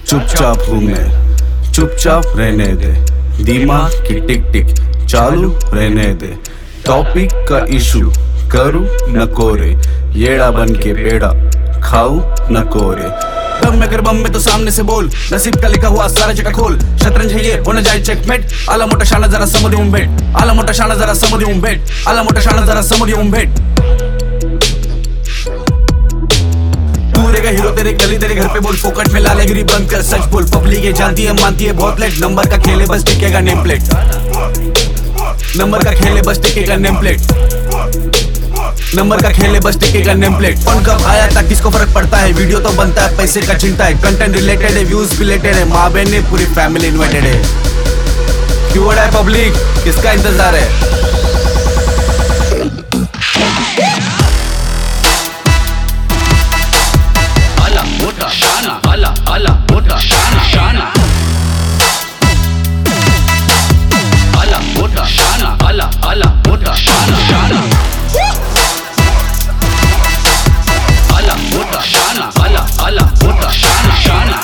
चुपचाप हूँ मैं, चुपचाप रहने दे, दिमाग की टिक टिक चालू रहने दे। टॉपिक का इशू करूँ न कोरे, येड़ा बन के पेड़ा खाऊं न कोरे। दम में कर बम में तो सामने से बोल, नसीब का लिखा हुआ सारा जगह खोल। शतरंज है ये होना जाए चेकमेट, आला मोटा शाना जरा समझ दूं बेट, आला मोटा शाना जरा समझ दूं बेट, आला मोटा शाना जरा समझ दूं बेट। हीरो तेरे गली तेरे घर पे बोल, फोकट में लालेगिरी बंद कर, सच बोल। पब्लिक ये जानती है मानती है बहुत लेट, नंबर का खेले बस टिकेगा नेम प्लेट, नंबर का खेले बस टिकेगा नेम प्लेट, नंबर का खेले बस टिकेगा नेम प्लेट। कौन कब आया था किसको फर्क पड़ता है, वीडियो तो बनता है पैसे का चिंता है। कंटेंट रिलेटेड है, व्यूज रिलेटेड है, माँ बहन ने पूरी फैमिली इन्वाइटेड है। क्यों है पब्लिक, किसका इंतजार है? शाना आला आला मोटा शाना शाना आला मोटा शाना आला आला मोटा शाना शाना आला मोटा शाना आला आला मोटा शाना शाना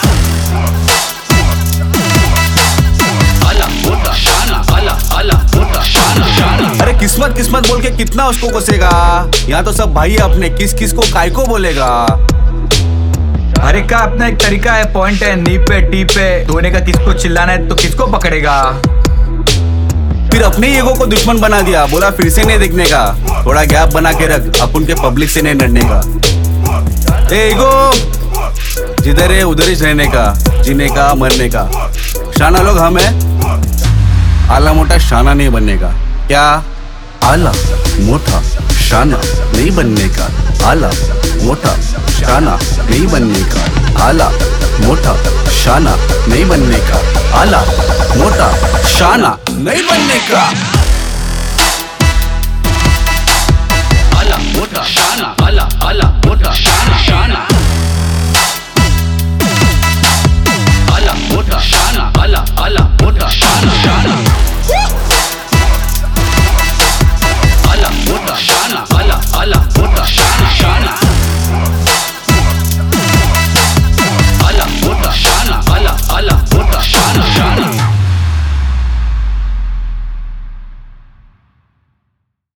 आला मोटा शाना आला आला मोटा शाना शाना। अरे किस्मत किस्मत बोल के कितना उसको कोसेगा, यहाँ तो सब भाई अपने, किस किस को काय को बोलेगा। हर एक का अपना एक तरीका है, पॉइंट है, नी पे टी पे धोने का। किसको चिल्लाना है तो किसको पकड़ेगा। फिर अपने ईगो को दुश्मन बना दिया, बोला फिर से नहीं देखने का, थोड़ा गैप बना के रख, अपन के पब्लिक से नहीं लड़ने का। ए ईगो जिधर है उधर ही रहने का, जीने का मरने का। शाना लोग हम है, आला मोटा शाना नहीं बनने का। क्या आला मोटा शाना नहीं बनने का, आला मोटा शाना नहीं बनने का, आला मोटा शाना नहीं बनने का, आला मोटा शाना नहीं बनने का। आला मोटा शाना आला आला मोटा शाना शाना।